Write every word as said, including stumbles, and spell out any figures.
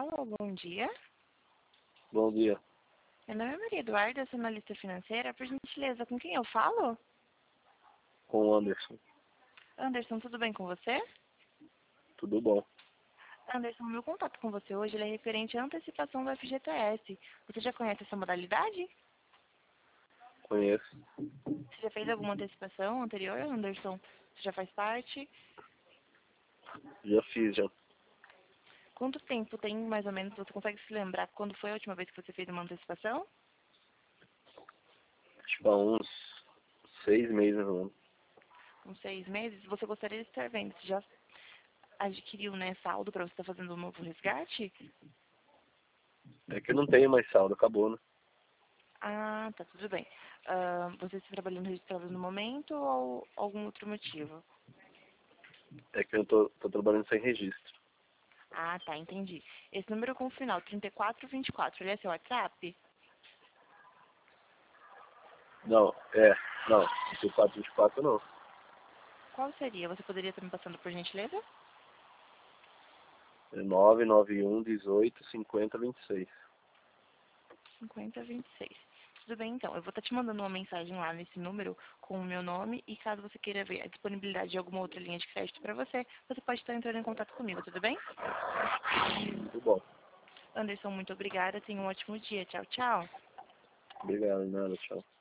Alô, bom dia. Bom dia, Meu nome é Maria Eduarda, eu sou analista financeira. Por gentileza, com quem eu falo? com o Anderson. Anderson, tudo bem com você? Tudo bom? Anderson, meu contato com você hoje ele é referente à antecipação do F G T S. Você já conhece essa modalidade? Conheço. Você já fez alguma antecipação anterior, Anderson? Você já faz parte? Já fiz, já. Quanto tempo tem, mais ou menos, você consegue se lembrar quando foi a última vez que você fez uma antecipação? Tipo, há uns seis meses, mais ou menos. Uns seis meses? Você gostaria de estar vendo? Você já adquiriu, né, saldo para você estar fazendo um novo resgate? É que eu não tenho mais saldo, acabou, né? Ah, tá, tudo bem. Ah, você está trabalhando registrado no momento ou algum outro motivo? É que eu tô, tô trabalhando sem registro. Ah, tá, entendi. Esse número com o final trinta e quatro vinte e quatro, ele é seu WhatsApp? Não, é, não, vinte e quatro, vinte e quatro não. Qual seria? Você poderia estar me passando por gentileza? É nove nove um, dezoito, cinquenta, vinte e seis. cinquenta vinte e seis. Tudo bem, então. Eu vou estar te mandando uma mensagem lá nesse número com o meu nome e caso você queira ver a disponibilidade de alguma outra linha de crédito para você, você pode estar entrando em contato comigo, tudo bem? Tudo bom. Anderson, muito obrigada. Tenha um ótimo dia. Tchau, tchau. Obrigado, nada, tchau.